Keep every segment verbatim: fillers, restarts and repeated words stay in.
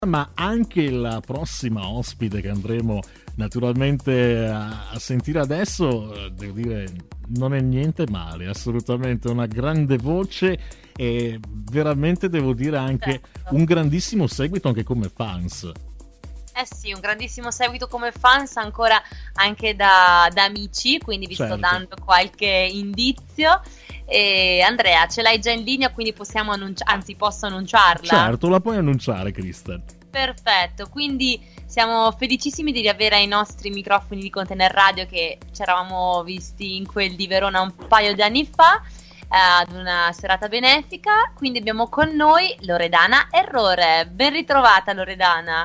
ma anche la prossima ospite che andremo naturalmente a, a sentire adesso, eh, devo dire, non è niente male, assolutamente una grande voce e veramente devo dire anche Certo. un grandissimo seguito anche come fans. Eh sì, un grandissimo seguito come fans ancora anche da, da amici, quindi vi sto Certo. dando qualche indizio. E Andrea, ce l'hai già in linea, quindi possiamo annunciare, anzi posso annunciarla? Certo, la puoi annunciare, Crystal. Perfetto, quindi siamo felicissimi di riavere ai nostri microfoni di Container Radio che ci eravamo visti in quel di Verona un paio di anni fa, eh, ad una serata benefica, quindi abbiamo con noi Loredana Errore. Ben ritrovata Loredana.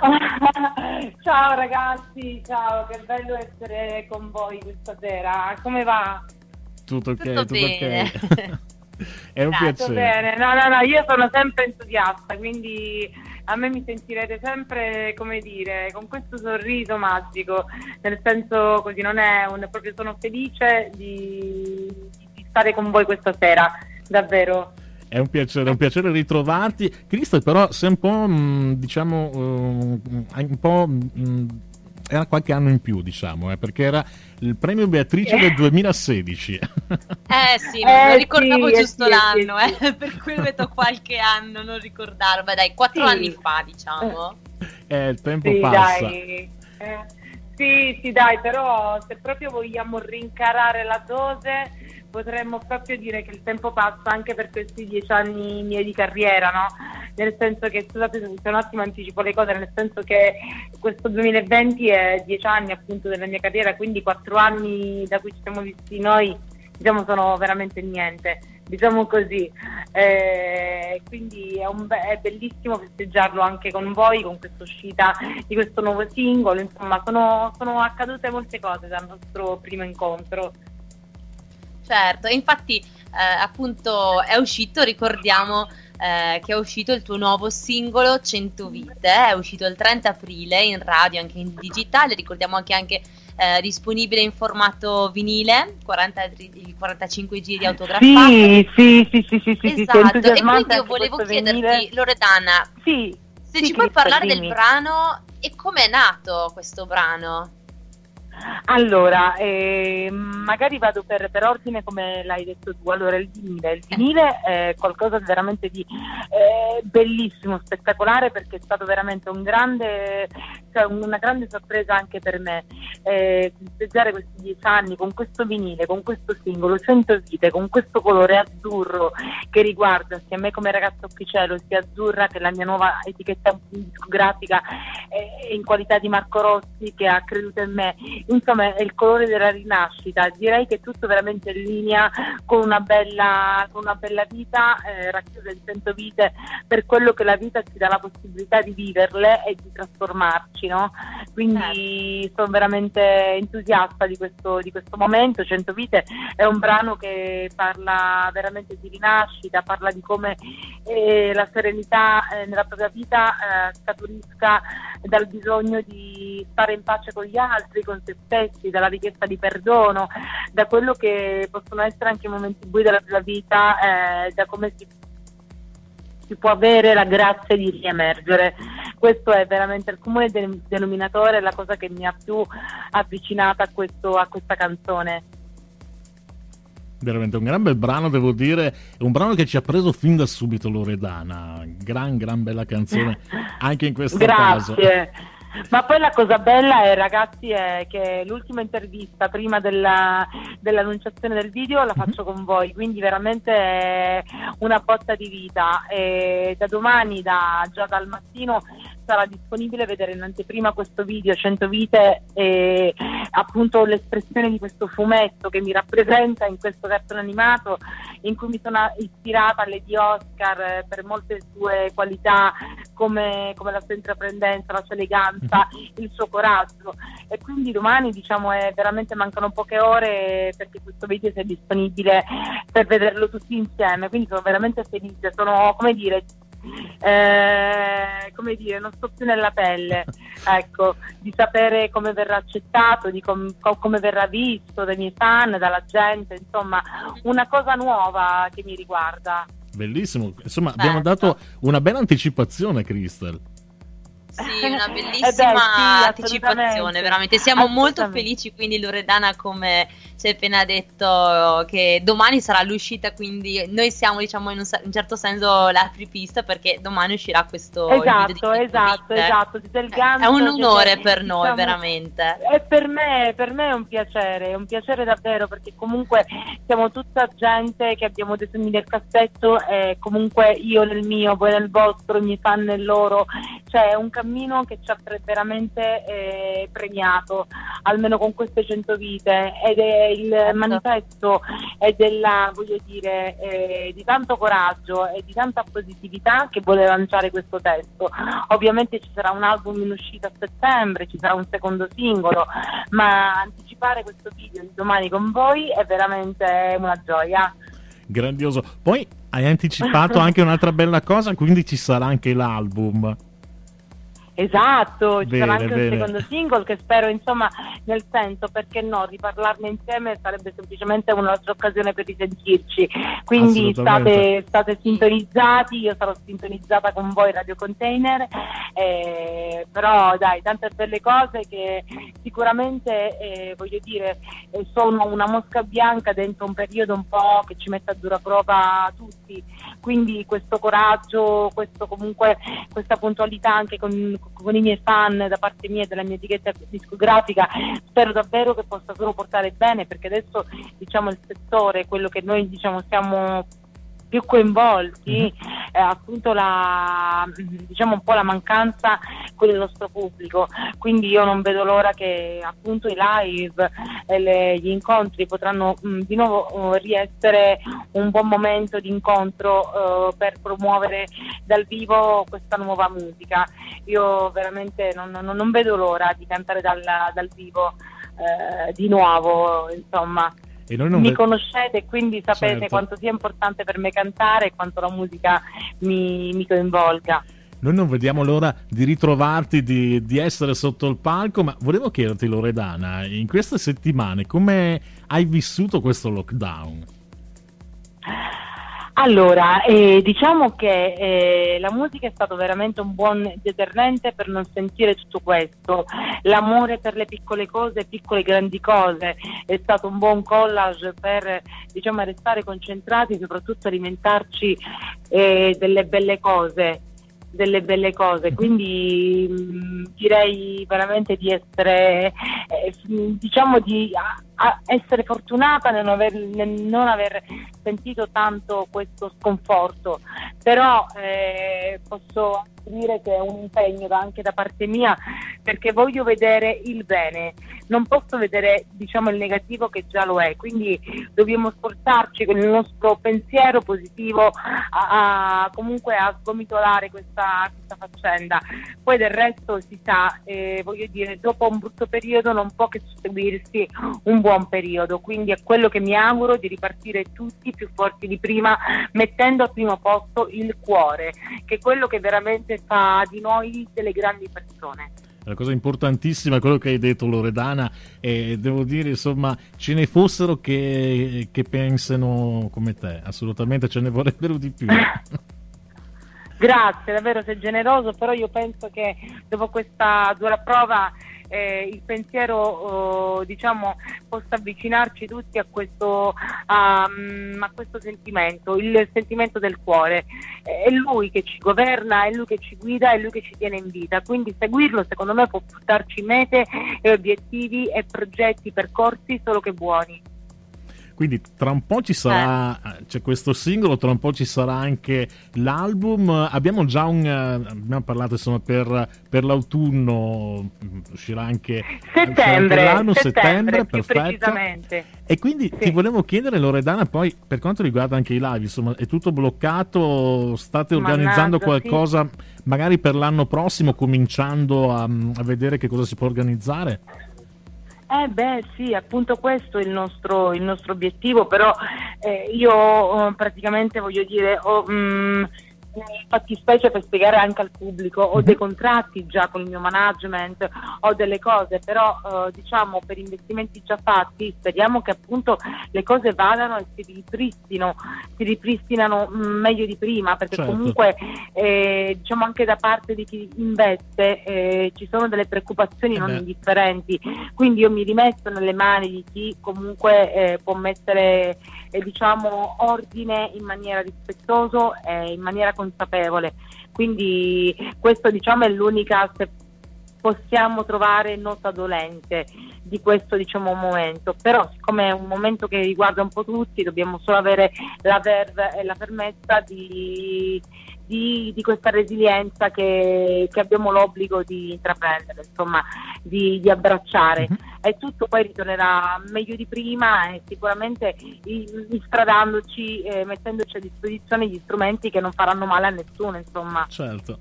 Ciao ragazzi, ciao, che bello essere con voi questa sera. Come va? Tutto ok, Tutto tutto, bene. ok. È un Grazie. Tutto piacere. bene, no no no, io sono sempre entusiasta, quindi a me mi sentirete sempre, come dire, con questo sorriso magico, nel senso così non è un, proprio sono felice di, di stare con voi questa sera, davvero. È un piacere, è un piacere ritrovarti. Cristo, però sei un po', mh, diciamo, uh, hai un po', mh, era qualche anno in più, diciamo, eh, perché era il premio Beatrice del duemilasedici. Eh sì, Eh, non ricordavo sì, eh, giusto sì, l'anno, sì, eh, per cui metto qualche anno, non ricordare. Beh dai, quattro Sì. anni fa diciamo. Eh, il tempo Sì, passa. dai. Eh, sì, sì, dai, però se proprio vogliamo rincarare la dose, potremmo proprio dire che il tempo passa anche per questi dieci anni miei di carriera, no? Nel senso che, scusate se un attimo anticipo le cose, nel senso che questo duemilaventi è dieci anni appunto della mia carriera, quindi quattro anni da cui ci siamo visti noi, diciamo, sono veramente niente, diciamo così. Eh, quindi è, un be- è bellissimo festeggiarlo anche con voi, con questa uscita di questo nuovo singolo, insomma sono, sono accadute molte cose dal nostro primo incontro. Certo, infatti eh, appunto è uscito, ricordiamo eh, che è uscito il tuo nuovo singolo cento vite, è uscito il trenta aprile in radio, anche in digitale, ricordiamo anche anche eh, disponibile in formato vinile, quaranta, il quarantacinque giri autografato. Sì, sì, sì, sì, sì, sì, sì, Esatto, e entusiasmante quindi io anche volevo questo chiederti, venire. Loredana, Sì, se sì, ci puoi Cristian, parlare del dimmi. brano e com'è nato questo brano? Allora, eh, magari vado per, per ordine come l'hai detto tu. Allora, il vinile, il vinile è qualcosa veramente di eh, bellissimo, spettacolare, perché è stato veramente un grande, cioè una grande sorpresa anche per me. Eh, festeggiare questi dieci anni con questo vinile, con questo singolo, cento vite, con questo colore azzurro che riguarda sia me come ragazza Occhicello, sia Azzurra, che è la mia nuova etichetta discografica, eh, in qualità di Marco Rossi, che ha creduto in me. Insomma, è il colore della rinascita. Direi che è tutto veramente in linea con una bella, con una bella vita, eh, racchiusa in cento vite, per quello che la vita ci dà la possibilità di viverle e di trasformarci, no? Quindi sono veramente entusiasta di questo, di questo momento. cento vite è un brano che parla veramente di rinascita, parla di come eh, la serenità eh, nella propria vita eh, scaturisca dal bisogno di stare in pace con gli altri, con se stessi, dalla richiesta di perdono, da quello che possono essere anche i momenti bui della tua vita, eh, da come si, si può avere la grazia di riemergere. Questo è veramente il comune de- denominatore, la cosa che mi ha più avvicinata a, questo, a questa canzone. Veramente un gran bel brano, devo dire, è un brano che ci ha preso fin da subito, Loredana. Gran, gran bella canzone anche in questo caso. Grazie. Ma poi la cosa bella è, ragazzi, è che l'ultima intervista prima della, dell'annunciazione del video la faccio con voi, quindi veramente è una botta di vita. E da domani, da, già dal mattino, sarà disponibile vedere in anteprima questo video cento vite e appunto l'espressione di questo fumetto che mi rappresenta in questo cartone animato, in cui mi sono ispirata a Lady Oscar per molte sue qualità, come, come la sua intraprendenza, la sua eleganza, il suo coraggio. E quindi domani, diciamo, è veramente mancano poche ore perché questo video sia disponibile per vederlo tutti insieme, quindi sono veramente felice, sono, come dire, Eh, come dire, non sto più nella pelle, ecco, di sapere come verrà accettato, di com- com- come verrà visto dai miei fan, dalla gente, insomma, una cosa nuova che mi riguarda. Bellissimo, insomma, Certo. abbiamo dato una bella anticipazione, Crystal. Sì, una Eh beh, bellissima sì, anticipazione, assolutamente. veramente. Siamo molto Assolutamente. felici, quindi Loredana, come ci hai appena detto, che domani sarà l'uscita, quindi noi siamo, diciamo, in un, sa- in certo senso l'apripista, perché domani uscirà questo il video di Esatto, cento esatto, vite. esatto, siete il Eh, È un gancio, siete, onore per noi, diciamo, veramente. e per me, per me è un piacere, è un piacere davvero, perché comunque siamo tutta gente che abbiamo dei sogni nel cassetto e comunque io nel mio, voi nel vostro, i miei fan nel loro, cioè è un cammino che ci ha pre- veramente eh, premiato, almeno con queste cento vite, ed è il Certo. manifesto è della, voglio dire, eh, di tanto coraggio e di tanta positività che vuole lanciare questo testo. Ovviamente ci sarà un album in uscita a settembre, ci sarà un secondo singolo, ma anticipare questo video di domani con voi è veramente una gioia. Grandioso. Poi hai anticipato anche un'altra bella cosa, quindi ci sarà anche l'album. Esatto, ci Bene, sarà anche bene. un secondo single che spero, insomma, nel senso, perché no, riparlarne insieme sarebbe semplicemente un'altra occasione per risentirci, quindi Assolutamente. state, state sintonizzati, io sarò sintonizzata con voi Radio Container, eh, però dai, tante belle cose che sicuramente, eh, voglio dire, eh, sono una mosca bianca dentro un periodo un po' che ci mette a dura prova tutti, quindi questo coraggio, questo comunque, questa puntualità anche con con i miei fan da parte mia e della mia etichetta discografica, spero davvero che possa solo portare bene, perché adesso, diciamo, il settore, quello che noi, diciamo, siamo più coinvolti, Mhm. è appunto la, diciamo, un po' la mancanza con il nostro pubblico, quindi io non vedo l'ora che appunto i live e le- gli incontri potranno mh, di nuovo uh, riessere un buon momento di incontro uh, per promuovere dal vivo questa nuova musica. Io veramente non, non- non vedo l'ora di cantare dal, dal vivo eh, di nuovo, insomma. E noi non Mi ve- conoscete, quindi sapete Certo. quanto sia importante per me cantare e quanto la musica mi, mi coinvolga. Noi non vediamo l'ora di ritrovarti, di, di essere sotto il palco, ma volevo chiederti, Loredana, in queste settimane come hai vissuto questo lockdown? Allora, eh, diciamo che eh, la musica è stato veramente un buon deterrente per non sentire tutto questo. L'amore per le piccole cose, piccole e grandi cose, è stato un buon collage per, diciamo, restare concentrati e soprattutto alimentarci eh, delle belle cose. delle belle cose, quindi mh, direi veramente di essere eh, diciamo di a, a essere fortunata nel non, aver, nel non aver sentito tanto questo sconforto, però eh, posso dire che è un impegno da- anche da parte mia, perché voglio vedere il bene, non posso vedere, diciamo, il negativo che già lo è, quindi dobbiamo sforzarci con il nostro pensiero positivo a, a- comunque a sgomitolare questa, questa faccenda. Poi del resto si sa, eh, voglio dire, dopo un brutto periodo non può che susseguirsi un buon periodo, quindi è quello che mi auguro, di ripartire tutti più forti di prima, mettendo al primo posto il cuore, che è quello che veramente fa di noi delle grandi persone. La cosa importantissima è quello che hai detto, Loredana, e devo dire, insomma, ce ne fossero che, che pensano come te, assolutamente ce ne vorrebbero di più. Grazie, davvero sei generoso, però io penso che dopo questa dura prova eh, il pensiero oh, diciamo possa avvicinarci tutti a questo, a, mm, a questo sentimento, il sentimento del cuore. Eh, È lui che ci governa, è lui che ci guida, è lui che ci tiene in vita, quindi seguirlo secondo me può portarci mete e obiettivi e progetti, percorsi solo che buoni. Quindi tra un po' ci sarà, c'è questo singolo, tra un po' ci sarà anche l'album. Abbiamo già un, eh, abbiamo parlato insomma per, per l'autunno, uscirà anche, uscirà anche Settembre, l'album, settembre, settembre, più perfetto. precisamente. E quindi Sì. ti volevo chiedere, Loredana, poi per quanto riguarda anche i live, insomma, è tutto bloccato? State organizzando Mannaggia, qualcosa magari per l'anno prossimo, cominciando a, a vedere che cosa si può organizzare? Eh beh sì, appunto questo è il nostro, il nostro obiettivo, però eh, io eh, praticamente voglio dire, ho, mh, fattispecie per spiegare anche al pubblico, ho dei contratti già con il mio management, ho delle cose, però eh, diciamo per investimenti già fatti speriamo che appunto le cose vadano e si ripristino, si ripristinano mh, meglio di prima, perché certo. comunque eh, diciamo anche da parte di chi investe eh, ci sono delle preoccupazioni eh non beh. indifferenti, quindi io mi rimetto nelle mani di chi comunque eh, può mettere eh, diciamo ordine in maniera rispettoso e in maniera consapevole, quindi questo diciamo è l'unica, se possiamo trovare, nota dolente di questo diciamo momento, però siccome è un momento che riguarda un po' tutti dobbiamo solo avere la verve e la fermezza di, di, di questa resilienza che, che abbiamo l'obbligo di intraprendere, insomma di, di abbracciare, mm-hmm. e tutto poi ritornerà meglio di prima e sicuramente instradandoci, eh, mettendoci a disposizione gli strumenti che non faranno male a nessuno, insomma. Certo.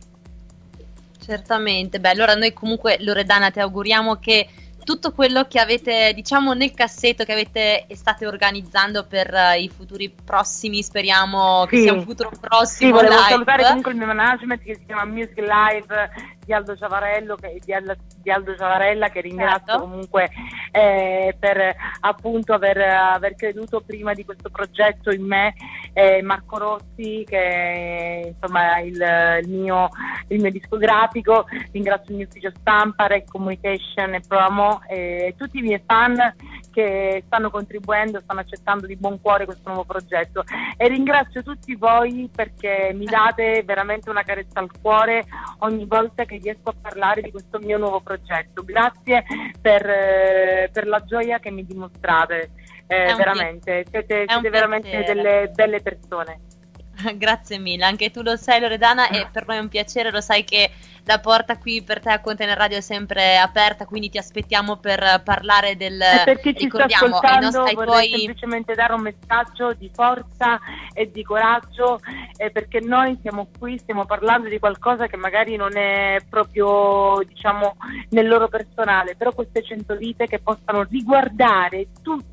Certamente, beh, allora noi comunque Loredana ti auguriamo che tutto quello che avete diciamo nel cassetto, che avete e state organizzando per uh, i futuri prossimi, speriamo sì. che sia un futuro prossimo. Sì, volevo live. salutare comunque il mio management che si chiama Music Live di Aldo Ciavarello, che, di, Aldo, di Aldo Ciavarella, che ringrazio certo. comunque eh, per appunto aver, aver creduto prima di questo progetto in me, eh, Marco Rossi che insomma il, il mio il mio discografico, ringrazio il mio ufficio stampa, Rec Communication e Promo e tutti i miei fan che stanno contribuendo, stanno accettando di buon cuore questo nuovo progetto, e ringrazio tutti voi perché mi date veramente una carezza al cuore ogni volta che riesco a parlare di questo mio nuovo progetto. Grazie per, eh, per la gioia che mi dimostrate, eh, veramente siete, siete veramente delle belle persone. Grazie mille, anche tu lo sai Loredana, e per noi è un piacere, lo sai che la porta qui per te a Container Radio è sempre aperta, quindi ti aspettiamo per parlare del, e per chi ci sta ascoltando nostri, vorrei tuoi... semplicemente dare un messaggio di forza e di coraggio, eh, perché noi siamo qui, stiamo parlando di qualcosa che magari non è proprio diciamo nel loro personale, però queste cento vite che possano riguardare tutto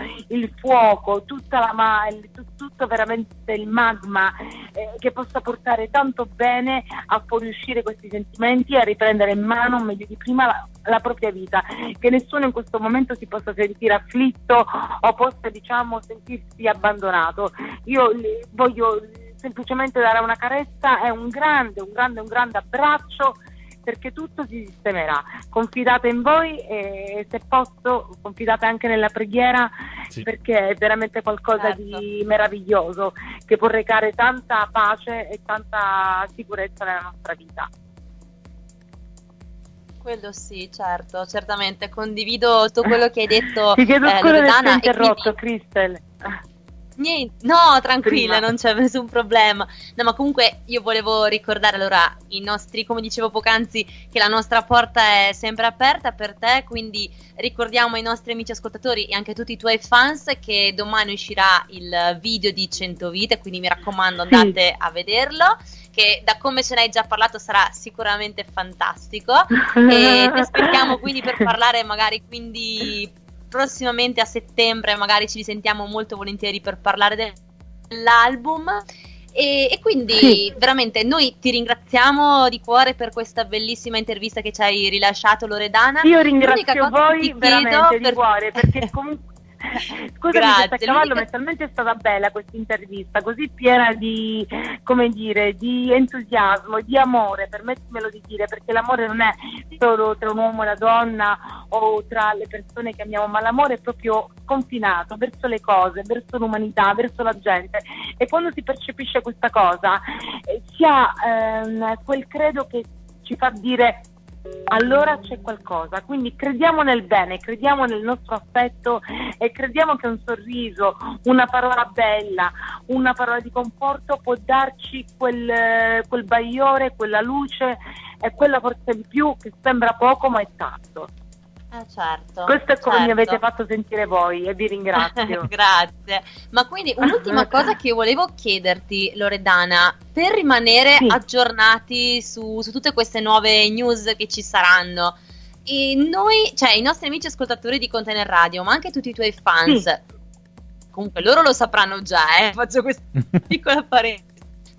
il fuoco, tutta la ma- tutto veramente il magma, eh, che possa portare tanto bene a fuoriuscire questi sentimenti e a riprendere in mano meglio di prima la, la propria vita, che nessuno in questo momento si possa sentire afflitto o possa diciamo sentirsi abbandonato. Io voglio semplicemente dare una carezza e un grande, un grande, un grande abbraccio, perché tutto si sistemerà. Confidate in voi e se posso confidate anche nella preghiera, sì. perché è veramente qualcosa certo. di meraviglioso che può recare tanta pace e tanta sicurezza nella nostra vita. Quello sì, certo, certamente condivido tutto quello che hai detto. Ti chiedo eh, scusa Loredana, di aver interrotto, quindi... Cristel. Niente, no, tranquilla, Prima. non c'è nessun problema. No, ma comunque io volevo ricordare allora i nostri, come dicevo poc'anzi, che la nostra porta è sempre aperta per te, quindi ricordiamo ai nostri amici ascoltatori e anche a tutti i tuoi fans che domani uscirà il video di cento vite, quindi mi raccomando andate sì. a vederlo, che da come ce ne hai già parlato sarà sicuramente fantastico e ti aspettiamo quindi per parlare magari quindi prossimamente a settembre, magari ci risentiamo molto volentieri per parlare dell'album e, e quindi sì. veramente noi ti ringraziamo di cuore per questa bellissima intervista che ci hai rilasciato Loredana. Io ringrazio voi veramente per... di cuore, perché comunque scusami questa cavallo, ma è talmente stata bella questa intervista, così piena di, come dire, di entusiasmo, di amore, permettimelo di dire, perché l'amore non è solo tra un uomo e una donna o tra le persone che amiamo, ma l'amore è proprio confinato verso le cose, verso l'umanità, verso la gente, e quando si percepisce questa cosa eh, si ha ehm, quel credo che ci fa dire allora c'è qualcosa, quindi crediamo nel bene, crediamo nel nostro affetto e crediamo che un sorriso, una parola bella, una parola di conforto può darci quel, quel bagliore, quella luce e quella forza in più che sembra poco ma è tanto. Eh certo, questo è come certo. mi avete fatto sentire voi e vi ringrazio. Grazie. Ma quindi un'ultima cosa che io volevo chiederti, Loredana, per rimanere sì. aggiornati su, su tutte queste nuove news che ci saranno, e noi, cioè i nostri amici ascoltatori di Container Radio, ma anche tutti i tuoi fans, sì. comunque loro lo sapranno già, eh, faccio questa piccola parentesi.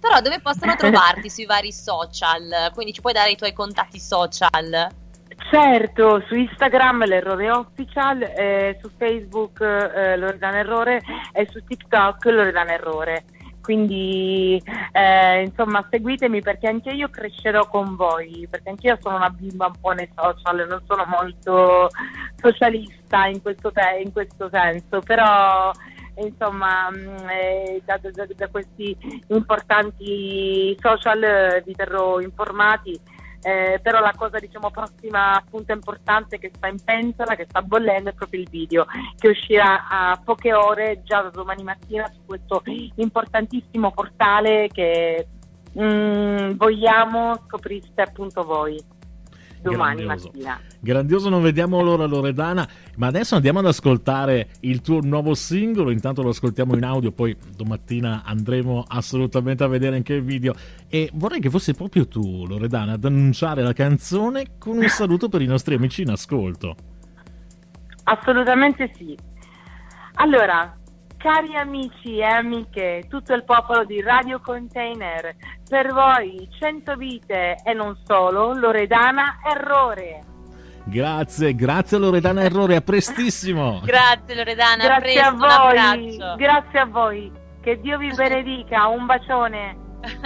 Però dove possono trovarti sui vari social? Quindi ci puoi dare i tuoi contatti social? Certo, su Instagram l'Errore Official, eh, su Facebook eh, Loredana Errore e su TikTok Loredana Errore. Quindi eh, insomma seguitemi, perché anche io crescerò con voi, perché anche io sono una bimba un po' nei social, non sono molto socialista in questo, te- in questo senso, però insomma eh, da, da, da questi importanti social eh, vi terrò informati. Eh, però la cosa diciamo prossima appunto importante che sta in pentola, che sta bollendo, è proprio il video che uscirà a poche ore già da domani mattina su questo importantissimo portale che mm, vogliamo scopriste appunto voi domani Grandioso. mattina. Grandioso, non vediamo l'ora, Loredana, ma adesso andiamo ad ascoltare il tuo nuovo singolo. Intanto lo ascoltiamo in audio, poi domattina andremo assolutamente a vedere anche il video, e vorrei che fosse proprio tu, Loredana, ad annunciare la canzone con un saluto per i nostri amici in ascolto. Assolutamente sì. Allora, cari amici e amiche, tutto il popolo di Radio Container, per voi cento vite e non solo, Loredana Errore. Grazie, grazie Loredana Errore, a prestissimo. Grazie Loredana, Grazie a presto, a un voi, abbraccio. grazie a voi, che Dio vi benedica, un bacione.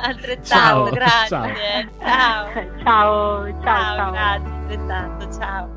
Altrettanto, Ciao, grazie. Ciao. Ciao, ciao, ciao. Ciao, grazie, altrettanto, ciao.